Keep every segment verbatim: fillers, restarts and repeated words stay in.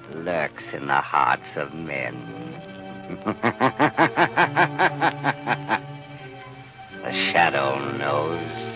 lurks in the hearts of men. The shadow knows.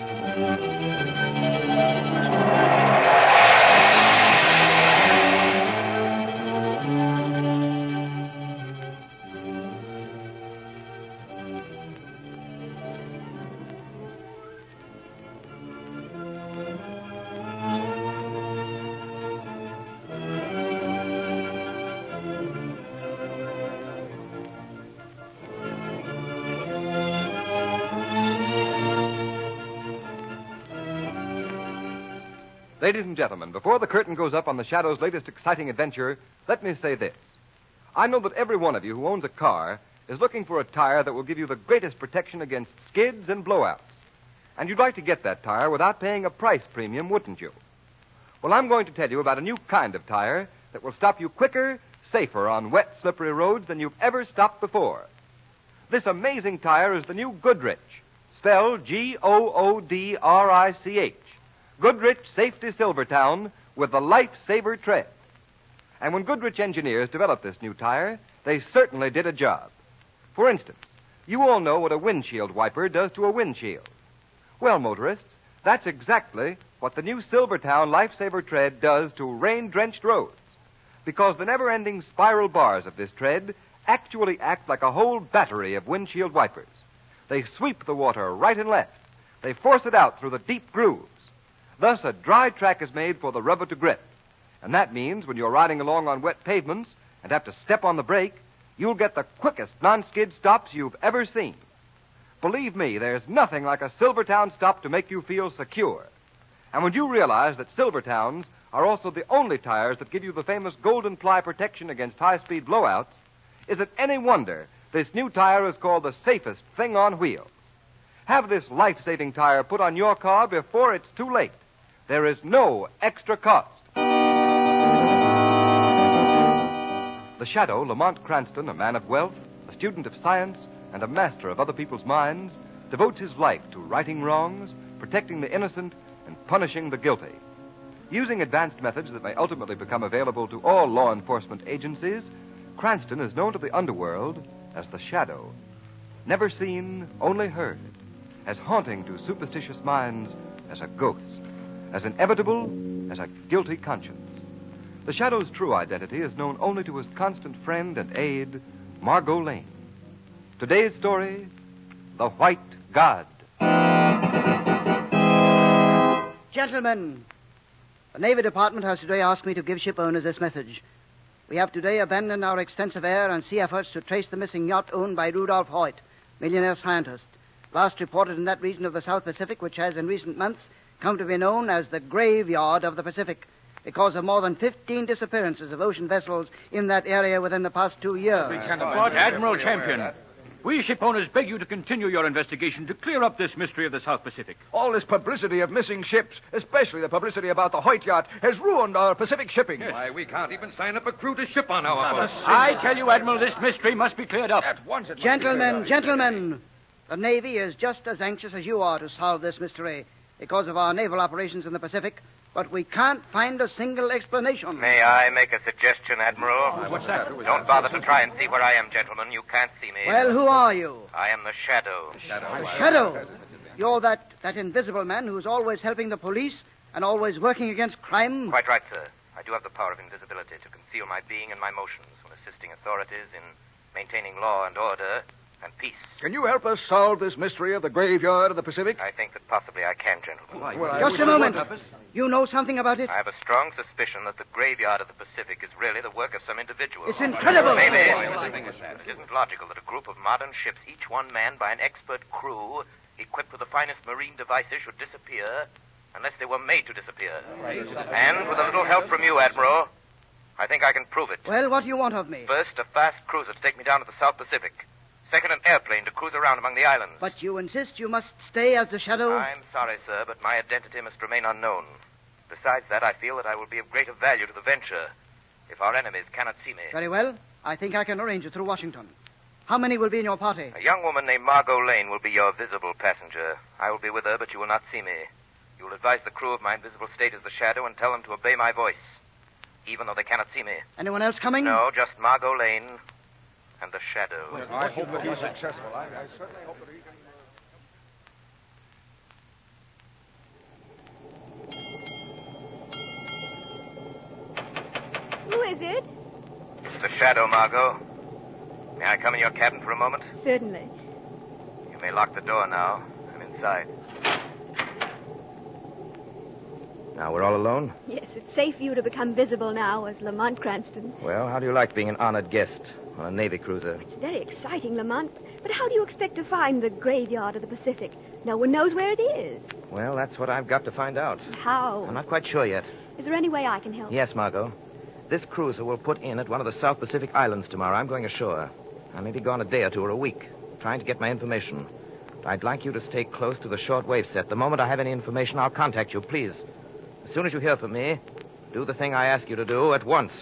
Ladies and gentlemen, before the curtain goes up on the Shadow's latest exciting adventure, let me say this. I know that every one of you who owns a car is looking for a tire that will give you the greatest protection against skids and blowouts. And you'd like to get that tire without paying a price premium, wouldn't you? Well, I'm going to tell you about a new kind of tire that will stop you quicker, safer on wet, slippery roads than you've ever stopped before. This amazing tire is the new Goodrich, spelled G O O D R I C H. Goodrich Safety Silvertown with the Lifesaver tread. And when Goodrich engineers developed this new tire, they certainly did a job. For instance, you all know what a windshield wiper does to a windshield. Well, motorists, that's exactly what the new Silvertown Lifesaver tread does to rain-drenched roads. Because the never-ending spiral bars of this tread actually act like a whole battery of windshield wipers. They sweep the water right and left. They force it out through the deep grooves. Thus, a dry track is made for the rubber to grip. And that means when you're riding along on wet pavements and have to step on the brake, you'll get the quickest non-skid stops you've ever seen. Believe me, there's nothing like a Silvertown stop to make you feel secure. And when you realize that Silvertowns are also the only tires that give you the famous golden ply protection against high-speed blowouts, is it any wonder this new tire is called the safest thing on wheels? Have this life-saving tire put on your car before it's too late. There is no extra cost. The Shadow, Lamont Cranston, a man of wealth, a student of science, and a master of other people's minds, devotes his life to righting wrongs, protecting the innocent, and punishing the guilty. Using advanced methods that may ultimately become available to all law enforcement agencies, Cranston is known to the underworld as the Shadow. Never seen, only heard. As haunting to superstitious minds as a ghost. As inevitable as a guilty conscience. The Shadow's true identity is known only to his constant friend and aide, Margot Lane. Today's story, The White God. Gentlemen, the Navy Department has today asked me to give ship owners this message. We have today abandoned our extensive air and sea efforts to trace the missing yacht owned by Rudolph Hoyt, millionaire scientist, last reported in that region of the South Pacific which has in recent months come to be known as the graveyard of the Pacific because of more than fifteen disappearances of ocean vessels in that area within the past two years. But, Admiral Champion, we ship owners beg you to continue your investigation to clear up this mystery of the South Pacific. All this publicity of missing ships, especially the publicity about the Hoyt yacht, has ruined our Pacific shipping. Yes. Why, we can't even sign up a crew to ship on our boat. I tell you, Admiral, this mystery must be cleared up. At once it must Gentlemen, be cleared up. gentlemen, the Navy is just as anxious as you are to solve this mystery because of our naval operations in the Pacific, but we can't find a single explanation. May I make a suggestion, Admiral? What's that? Don't bother to try and see where I am, gentlemen. You can't see me. Well, who are you? I am the Shadow. The Shadow. You're that, that invisible man who's always helping the police and always working against crime? Quite right, sir. I do have the power of invisibility to conceal my being and my motions when assisting authorities in maintaining law and order and peace. Can you help us solve this mystery of the graveyard of the Pacific? I think that possibly I can, gentlemen. Well, Just a moment. You know something about it? I have a strong suspicion that the graveyard of the Pacific is really the work of some individual. It's incredible. Maybe. It isn't logical that a group of modern ships, each one manned by an expert crew, equipped with the finest marine devices, should disappear unless they were made to disappear. And with a little help from you, Admiral, I think I can prove it. Well, what do you want of me? First, a fast cruiser to take me down to the South Pacific. Second, an airplane to cruise around among the islands. But you insist you must stay as the Shadow? I'm sorry, sir, but my identity must remain unknown. Besides that, I feel that I will be of greater value to the venture if our enemies cannot see me. Very well. I think I can arrange it through Washington. How many will be in your party? A young woman named Margot Lane will be your visible passenger. I will be with her, but you will not see me. You will advise the crew of my invisible state as the Shadow and tell them to obey my voice. even though they cannot see me. Anyone else coming? No, just Margot Lane and the Shadow. Well, I hope that he's successful. I, I certainly hope that he... Who is it? It's the Shadow, Margot. May I come in your cabin for a moment? Certainly. You may lock the door now. I'm inside. Now, we're all alone? Yes, it's safe for you to become visible now as Lamont Cranston. Well, how do you like being an honored guest on a Navy cruiser? It's very exciting, Lamont. But how do you expect to find the graveyard of the Pacific? No one knows where it is. Well, that's what I've got to find out. How? I'm not quite sure yet. Is there any way I can help? Yes, Margot. This cruiser will put in at one of the South Pacific Islands tomorrow. I'm going ashore. I may be gone a day or two or a week, trying to get my information. I'd like you to stay close to the shortwave set. The moment I have any information, I'll contact you, please. As soon as you hear from me, do the thing I ask you to do at once.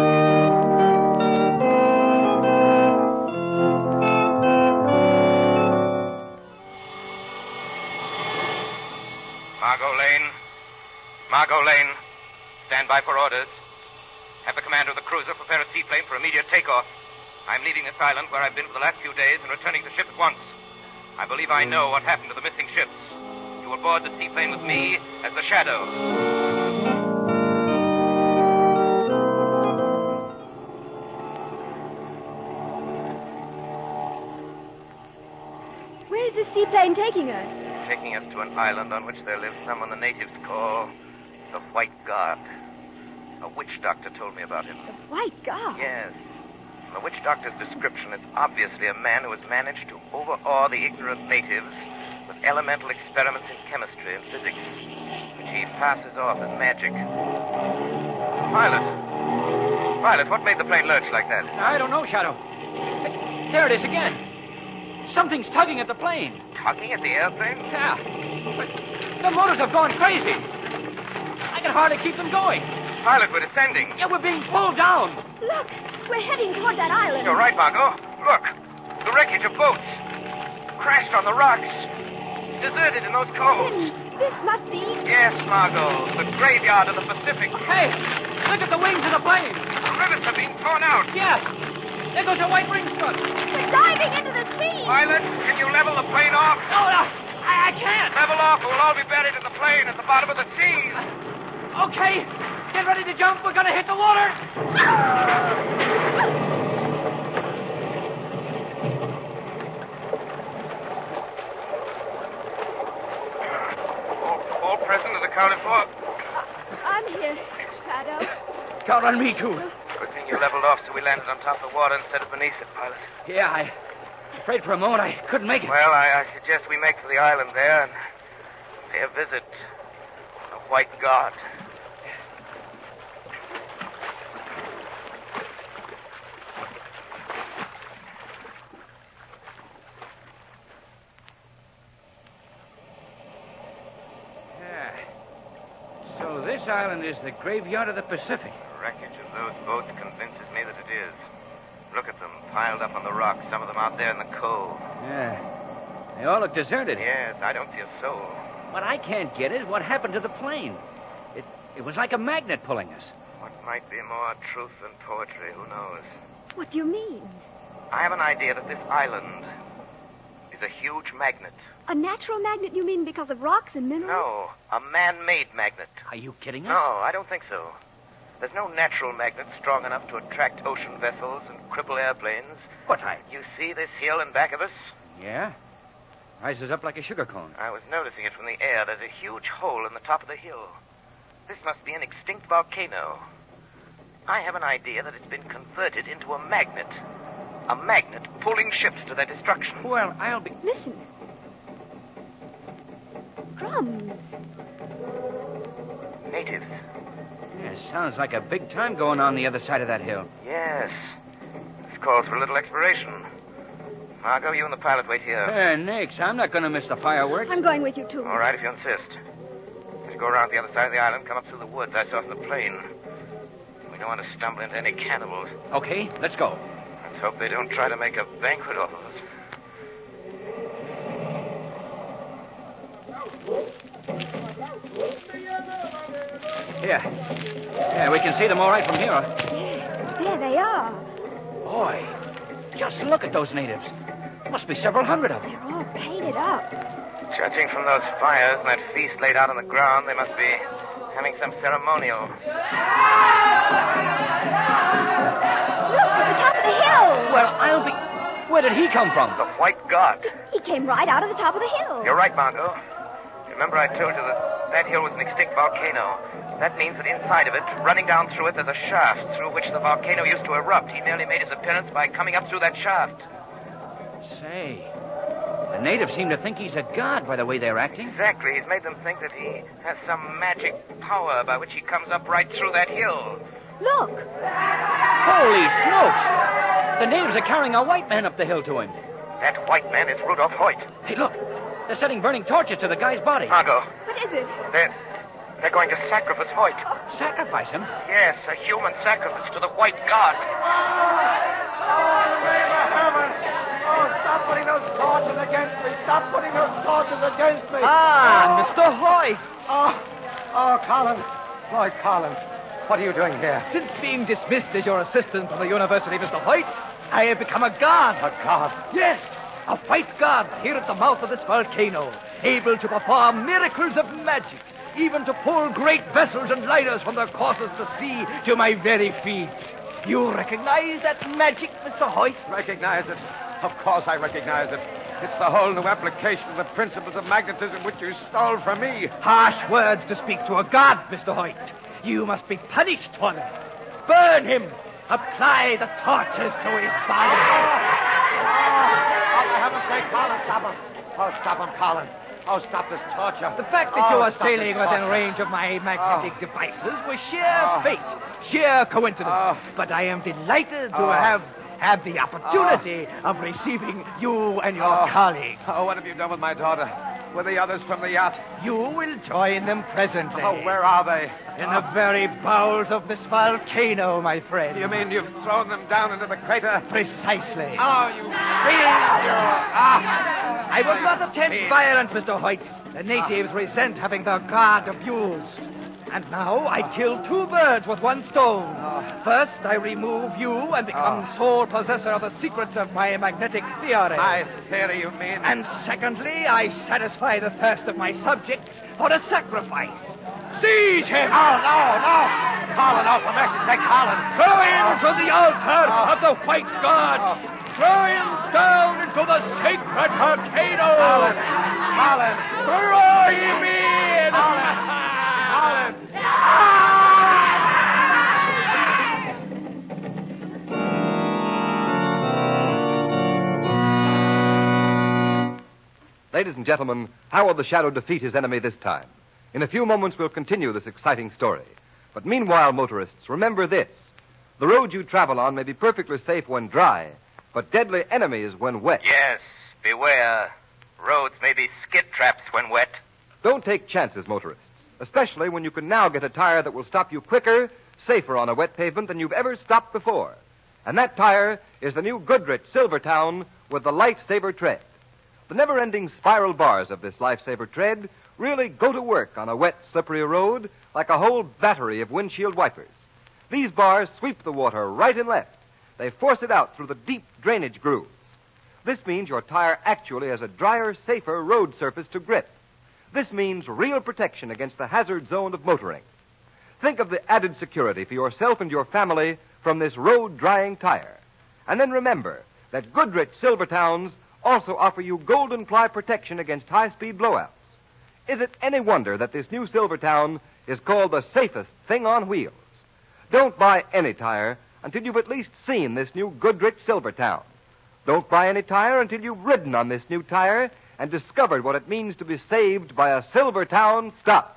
Margot Lane. Margot Lane. Stand by for orders. Have the commander of the cruiser prepare a seaplane for immediate takeoff. I'm leaving this island where I've been for the last few days and returning to the ship at once. I believe I know what happened to the missing ships. You will board the seaplane with me as the Shadow. Where is the seaplane taking us? Taking us to an island on which there lives someone the natives call the White God. A witch doctor told me about him. The White God? Yes. From the witch doctor's description, it's obviously a man who has managed to overawe the ignorant natives with elemental experiments in chemistry and physics, which he passes off as magic. Violet. Violet, what made the plane lurch like that? I don't know, Shadow. There it is again. Something's tugging at the plane. Tugging at the airplane? Yeah. But the motors have gone crazy. I can hardly keep them going. Violet, we're descending. Yeah, we're being pulled down. Look, we're heading toward that island. You're right, Margot. Look, the wreckage of boats. Crashed on the rocks. Deserted in those coves. Then this must be... Yes, Margot, the graveyard of the Pacific. Hey, look at the wings of the plane. The rivets are being torn out. Yes. There goes a white ring strut. We're diving into the sea. Violet, can you level the plane off? Oh, no, I, I can't. Level off or we'll all be buried in the plane at the bottom of the sea. Okay. Get ready to jump. We're going to hit the water. all, all present and accounted for. I'm here, Shadow. Count on me, too. Good thing you leveled off so we landed on top of the water instead of beneath it, pilot. Yeah, I afraid for a moment I couldn't make it. Well, I, I suggest we make for the island there and pay a visit to the White God. This island is the graveyard of the Pacific. The wreckage of those boats convinces me that it is. Look at them, piled up on the rocks, some of them out there in the cove. Yeah. They all look deserted. Yes, I don't see a soul. What I can't get is what happened to the plane. It it was like a magnet pulling us. What might be more truth than poetry, who knows? What do you mean? I have an idea that this island is a huge magnet. A natural magnet, you mean, because of rocks and minerals? No, a man-made magnet. Are you kidding us? No, I don't think so. There's no natural magnet strong enough to attract ocean vessels and cripple airplanes. What, I... You see this hill in back of us? Yeah. Rises up like a sugar cone. I was noticing it from the air. There's a huge hole in the top of the hill. This must be an extinct volcano. I have an idea that it's been converted into a magnet. A magnet pulling ships to their destruction. Well, I'll be... Listen. Drums. Natives. Yeah, sounds like a big time going on the other side of that hill. Yes. This calls for a little exploration. Margot, you and the pilot wait here. Uh, Nix, I'm not going to miss the fireworks. I'm going with you, too. All right, if you insist. As you go around the other side of the island, come up through the woods I saw from the plane. We don't want to stumble into any cannibals. Okay, let's go. Let's hope they don't try to make a banquet off of us. Here. Yeah, we can see them all right from here. Yes, there they are. Boy, just look at those natives. Must be several hundred of them. They're all painted up. Judging from those fires and that feast laid out on the ground, they must be having some ceremonial. Look, at the top of the hill. Well, I'll be... Where did he come from? The White God. He came right out of the top of the hill. You're right, Margot. Remember I told you that that hill was an extinct volcano. That means that inside of it, running down through it, there's a shaft through which the volcano used to erupt. He merely made his appearance by coming up through that shaft. Say, the natives seem to think he's a god by the way they're acting. Exactly. He's made them think that he has some magic power by which he comes up right through that hill. Look. Holy smokes! The natives are carrying a white man up the hill to him. That white man is Rudolph Hoyt. Hey, look. They're setting burning torches to the guy's body. Margot. What is it? They're, they're going to sacrifice Hoyt. Sacrifice him? Yes, a human sacrifice to the White God. Stop putting those torches against me! Stop putting those torches against me! Ah, Mister Hoyt! Oh, oh, Colin. Lloyd Collins, what are you doing here? Since being dismissed as your assistant from the university, Mister Hoyt, I have become a god. A god? Yes, a white god here at the mouth of this volcano, able to perform miracles of magic, even to pull great vessels and liners from their courses to sea to my very feet. You recognize that magic, Mister Hoyt? Recognize it? Of course I recognize it. It's the whole new application of the principles of magnetism which you stole from me. Harsh words to speak to a god, Mister Hoyt. You must be punished for them. Burn him. Apply the torches to his body. Oh, for heaven's sake, Colin, stop him. Oh, stop him, Colin. Oh, stop this torture. The fact that oh, you are stop sailing this within torture. range of my magnetic Oh. devices was sheer Oh. fate, sheer coincidence. Oh. But I am delighted to Oh. have had the opportunity of receiving you and your Oh. colleagues. Oh, what have you done with my daughter? With the others from the yacht? You will join them presently. Oh, where are they? In the very bowels of this volcano, my friend. You mean you've thrown them down into the crater? Precisely. Oh, you fiend! You... Ah! I will not attempt Fiend. violence, Mister Hoyt. The natives resent having their god abused. And now I kill two birds with one stone. First, I remove you and become sole possessor of the secrets of my magnetic theory. My theory, you mean? And secondly, I satisfy the thirst of my subjects for a sacrifice. Seize him! Oh, no, no! Colin, oh, for mercy's sake, Colin! Throw him to the altar Oh. of the white god! Oh. Throw him down into the sacred volcano! Colin! Colin! Throw him in! Colin! Colin! Ladies and gentlemen, how will the Shadow defeat his enemy this time? In a few moments, we'll continue this exciting story. But meanwhile, motorists, remember this. The road you travel on may be perfectly safe when dry, but deadly enemies when wet. Yes, beware. Roads may be skid traps when wet. Don't take chances, motorists, especially when you can now get a tire that will stop you quicker, safer on a wet pavement than you've ever stopped before. And that tire is the new Goodrich Silvertown with the Lifesaver tread. The never-ending spiral bars of this Lifesaver tread really go to work on a wet, slippery road like a whole battery of windshield wipers. These bars sweep the water right and left. They force it out through the deep drainage grooves. This means your tire actually has a drier, safer road surface to grip. This means real protection against the hazard zone of motoring. Think of the added security for yourself and your family from this road-drying tire. And then remember that Goodrich Silvertowns also offer you golden ply protection against high-speed blowouts. Is it any wonder that this new Silvertown is called the safest thing on wheels? Don't buy any tire until you've at least seen this new Goodrich Silvertown. Don't buy any tire until you've ridden on this new tire and discovered what it means to be saved by a Silvertown stop.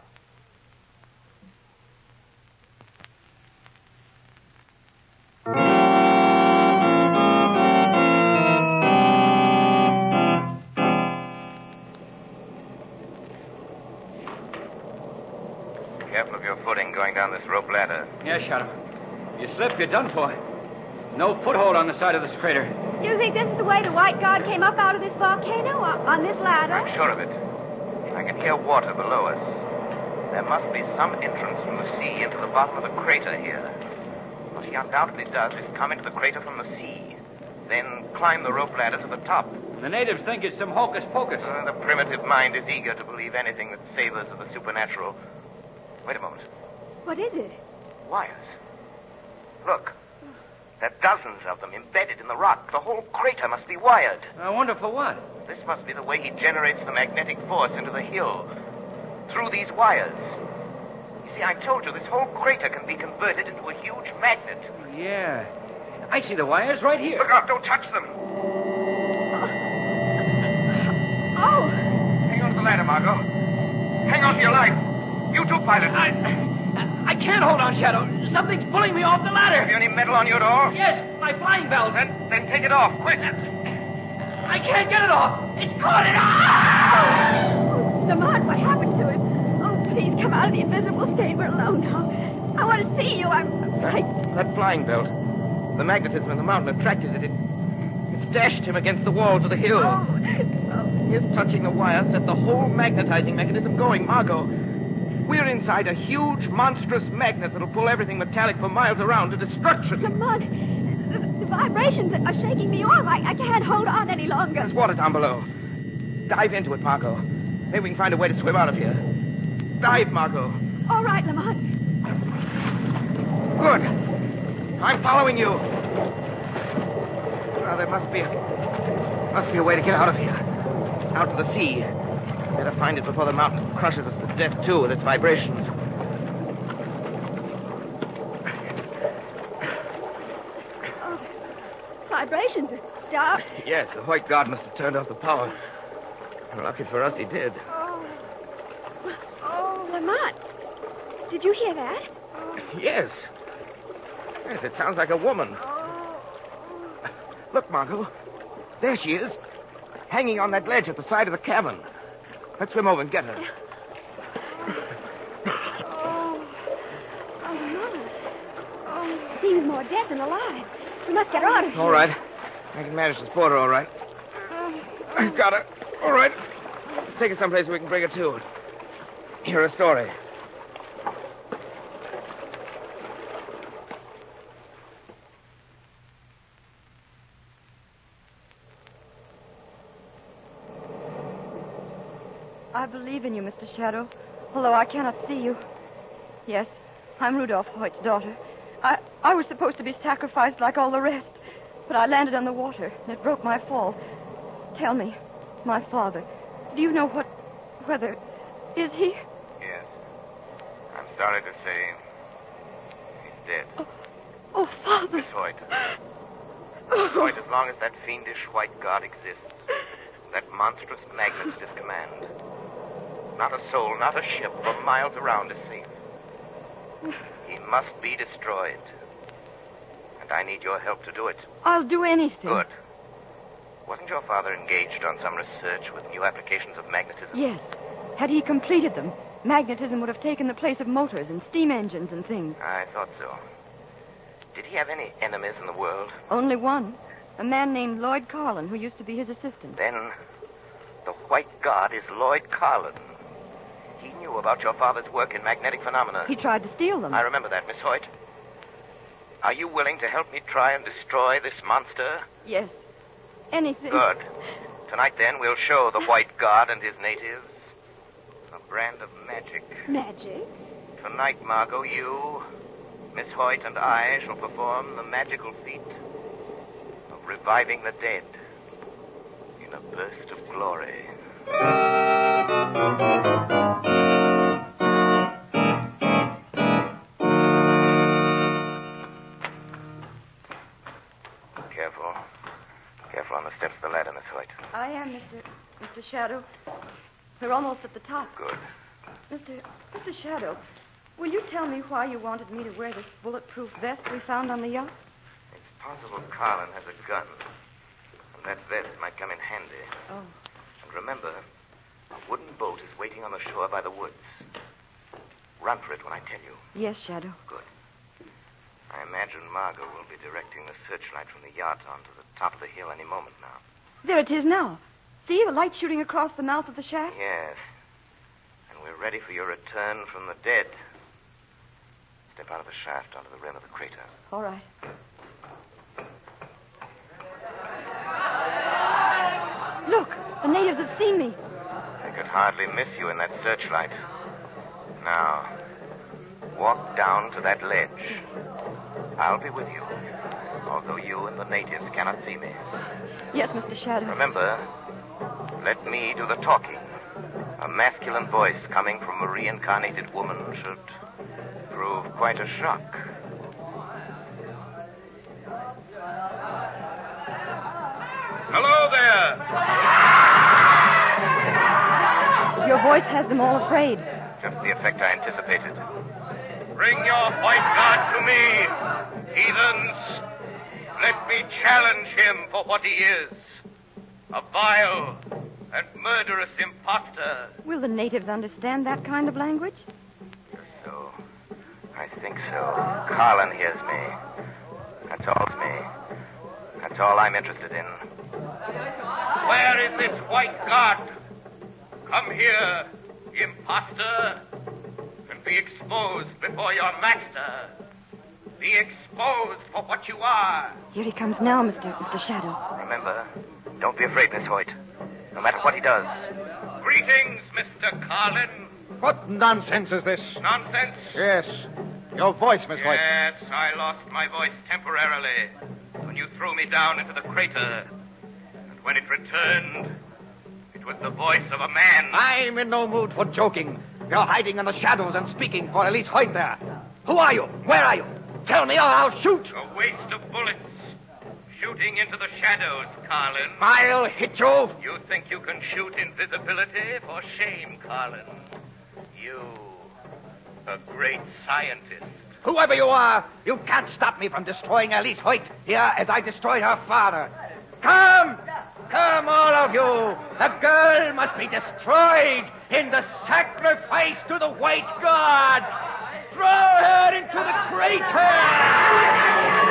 Careful of your footing going down this rope ladder. Yes, Shadow. You slip, you're done for. No foothold on the side of this crater. Do you think this is the way the white god came up out of this volcano, on on this ladder? I'm sure of it. I can hear water below us. There must be some entrance from the sea into the bottom of the crater here. What he undoubtedly does is come into the crater from the sea, then climb the rope ladder to the top. The natives think it's some hocus pocus. Uh, the primitive mind is eager to believe anything that savors of the supernatural. Wait a moment. What is it? Wires. Look. There are dozens of them embedded in the rock. The whole crater must be wired. I wonder for what? This must be the way he generates the magnetic force into the hill. Through these wires. You see, I told you this whole crater can be converted into a huge magnet. Yeah. I see the wires right here. Look out, don't touch them. Oh! Hang on to the ladder, Margot. Hang on to your life. You too, pilot. I, I can't hold on, Shadow. Something's pulling me off the ladder. Have you any metal on you at all? Yes, my flying belt. Then, then take it off, quick. I can't get it off. It's caught it. Ah! Lamont, what happened to him? Oh, please come out of the invisible state. We're alone now. I want to see you. I'm, I'm frightened. That flying belt. The magnetism in the mountain attracted it. It, it dashed him against the walls of the hill. Oh, oh. His touching the wire set the whole magnetizing mechanism going, Margot. We're inside a huge, monstrous magnet that'll pull everything metallic for miles around to destruction. Lamont, the, the vibrations are shaking me off. I, I can't hold on any longer. There's water down below. Dive into it, Margot. Maybe we can find a way to swim out of here. Dive, Margot. All right, Lamont. Good. I'm following you. Well, there must be a must be a way to get out of here. Out to the sea. Better find it before the mountain crushes us to death, too, with its vibrations. Oh, vibrations have stopped. Yes, the white guard must have turned off the power. Lucky for us, he did. Oh. Oh, Lamont. Did you hear that? Oh. Yes. Yes, it sounds like a woman. Oh. Look, Margot. There she is. Hanging on that ledge at the side of the cabin. Let's swim over and get her. Oh. Oh, Lamont. Oh, seems more dead than alive. We must get her out of here. All right. I can manage this border all right. I've got her. All right. Take her someplace where we can bring her to. Hear her story. I believe in you, Mister Shadow, although I cannot see you. Yes, I'm Rudolph Hoyt's daughter. I, I was supposed to be sacrificed like all the rest, but I landed on the water, and it broke my fall. Tell me, my father, do you know what, whether, is he? Yes. I'm sorry to say he's dead. Oh, oh Father. Miss Hoyt. Miss Hoyt, as long as that fiendish white god exists, that monstrous magnet at his command, not a soul, not a ship for miles around is safe. He must be destroyed. And I need your help to do it. I'll do anything. Good. Wasn't your father engaged on some research with new applications of magnetism? Yes. Had he completed them, magnetism would have taken the place of motors and steam engines and things. I thought so. Did he have any enemies in the world? Only one. A man named Lloyd Carlin, who used to be his assistant. Then the white god is Lloyd Carlin. He knew about your father's work in magnetic phenomena. He tried to steal them. I remember that, Miss Hoyt. Are you willing to help me try and destroy this monster? Yes. Anything. Good. Tonight, then, we'll show the white god and his natives a brand of magic. Magic? Tonight, Margot, you, Miss Hoyt, and I shall perform the magical feat of reviving the dead in a burst of glory. Careful. Careful on the steps of the ladder, Miss Hoyt. I am, Mister Mister Shadow. We're almost at the top. Good. Mister Mister Shadow, will you tell me why you wanted me to wear this bulletproof vest we found on the yacht? It's possible Carlin has a gun, and that vest might come in handy. Oh. And remember, a wooden boat is waiting on the shore by the woods. Run for it when I tell you. Yes, Shadow. Good. I imagine Margot will be directing the searchlight from the yacht onto the top of the hill any moment now. There it is now. See, the light shooting across the mouth of the shaft? Yes. And we're We're ready for your return from the dead. Step out of the shaft onto the rim of the crater. All right. Look, the natives have seen me. They could hardly miss you in that searchlight. Now, walk down to that ledge. I'll be with you, although you and the natives cannot see me. Yes, Mister Shadow. Remember, let me do the talking. A masculine voice coming from a reincarnated woman should prove quite a shock. Hello there! Your voice has them all afraid. Just the effect I anticipated. Bring your white god to me, heathens. Let me challenge him for what he is. A vile and murderous imposter. Will the natives understand that kind of language? So, I think so. Carlin hears me. That's all me. That's all I'm interested in. Where is this white god? Come here, imposter, and be exposed before your master. Be exposed for what you are. Here he comes now, Mister Mister Shadow. Remember, don't be afraid, Miss Hoyt. No matter what he does. Greetings, Mister Carlin. What nonsense is this? Nonsense? Yes. Your voice, Miss Hoyt. Yes, I lost my voice temporarily when you threw me down into the crater. And when it returned, it was the voice of a man. I'm in no mood for joking. You're hiding in the shadows and speaking for Elise Hoyt there. Who are you? Where are you? Tell me or I'll shoot. A waste of bullets. Shooting into the shadows, Carlin. I'll hit you. You think you can shoot invisibility? For shame, Carlin. You, a great scientist. Whoever you are, you can't stop me from destroying Elise Hoyt here as I destroyed her father. Come! Come, all of you! The girl must be destroyed in the sacrifice to the white god! Throw her into the crater!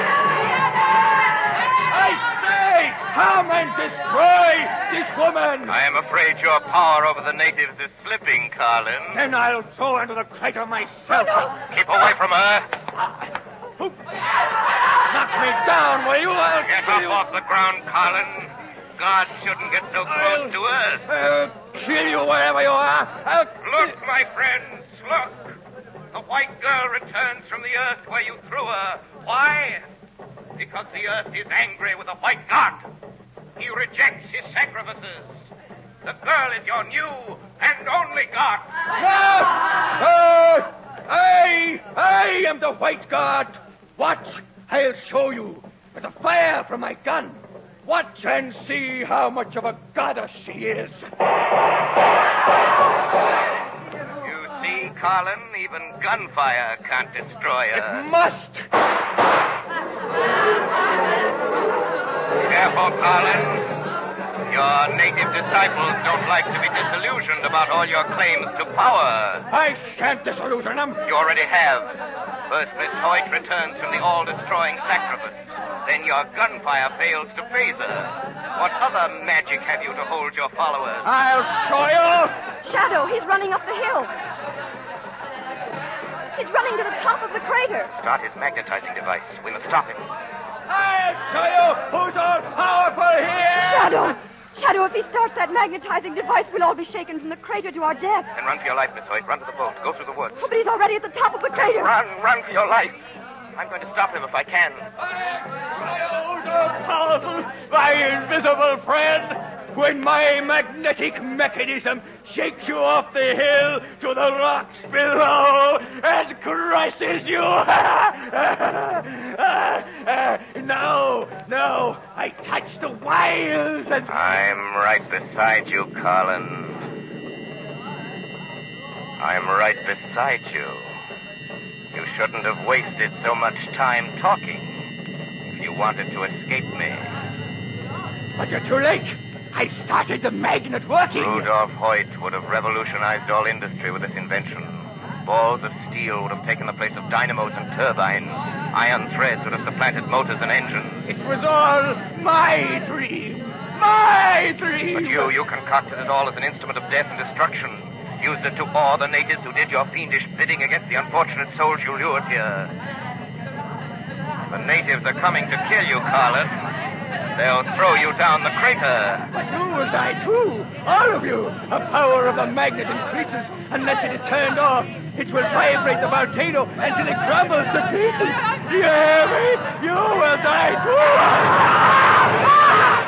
I say, come and destroy this woman! I am afraid your power over the natives is slipping, Carlin. Then I'll throw her into the crater myself. No. Keep away from her. Knock me down, will you? I'll Get kill up you. off the ground, Carlin. God shouldn't get so close to us. I'll kill you wherever you are. I'll... Look, my friends, look. The white girl returns from the earth where you threw her. Why? Because the earth is angry with the white god. He rejects his sacrifices. The girl is your new and only god. No! No! I, I am the white god. Watch, I'll show you with the fire from my gun. Watch and see how much of a goddess she is. You see, Carlin, even gunfire can't destroy her. It must. Careful, Carlin. Your native disciples don't like to be disillusioned about all your claims to power. I shan't disillusion them. You already have. First, Miss Hoyt returns from the all-destroying sacrifice. Then your gunfire fails to phase her. What other magic have you to hold your followers? I'll show you. Shadow, he's running up the hill. He's running to the top of the crater. Start his magnetizing device. We must stop him. I'll show you who's all powerful here. Shadow! Shadow, if he starts that magnetizing device, we'll all be shaken from the crater to our death. Then run for your life, Miss Hoyt. Run to the boat. Go through the woods. Oh, but he's already at the top of the crater. Run, run for your life. I'm going to stop him if I can. I'll show you who's all powerful, my invisible friend. When my magnetic mechanism shakes you off the hill to the rocks below and crushes you. No, no, I touch the wiles and... I'm right beside you, Carlin. I'm right beside you. You shouldn't have wasted so much time talking if you wanted to escape me. But you're too late. I started the magnet working. Rudolf Hoyt would have revolutionized all industry with this invention. Balls of steel would have taken the place of dynamos and turbines. Iron threads would have supplanted motors and engines. It was all my dream. My dream. But you, you concocted it all as an instrument of death and destruction. Used it to awe the natives who did your fiendish bidding against the unfortunate souls you lured here. The natives are coming to kill you, Carlin. They'll throw you down the crater. But you will die too, all of you. The power of the magnet increases unless it is turned off. It will vibrate the volcano until it crumbles to pieces. Do you hear me? You will die too.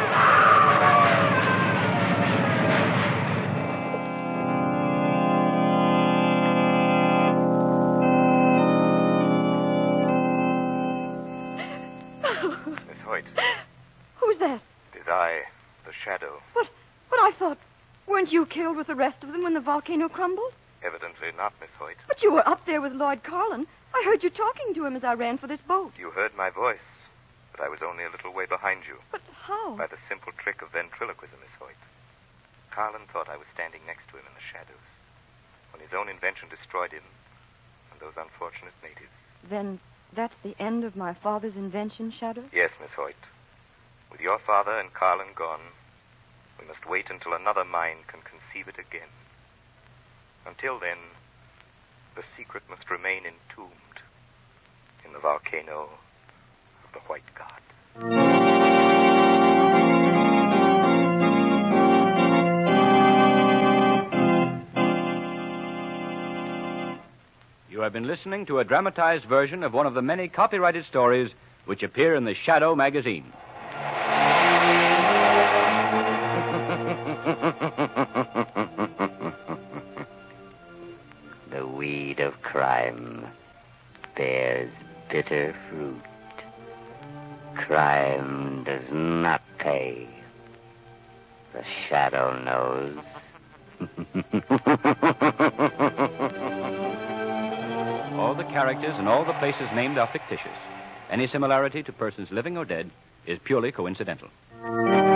Miss Hoyt. Who's that? It is I, the Shadow. But, but I thought, weren't you killed with the rest of them when the volcano crumbled? Evidently not, Miss Hoyt. But you were up there with Lloyd Carlin. I heard you talking to him as I ran for this boat. You heard my voice, but I was only a little way behind you. But how? By the simple trick of ventriloquism, Miss Hoyt. Carlin thought I was standing next to him in the shadows when his own invention destroyed him and those unfortunate natives. Then that's the end of my father's invention, Shadow? Yes, Miss Hoyt. With your father and Carlin gone, we must wait until another mind can conceive it again. Until then, the secret must remain entombed in the volcano of the White God. You have been listening to a dramatized version of one of the many copyrighted stories which appear in the Shadow magazine. The weed of crime bears bitter fruit. Crime does not pay. The Shadow knows. All the characters and all the places named are fictitious. Any similarity to persons living or dead is purely coincidental.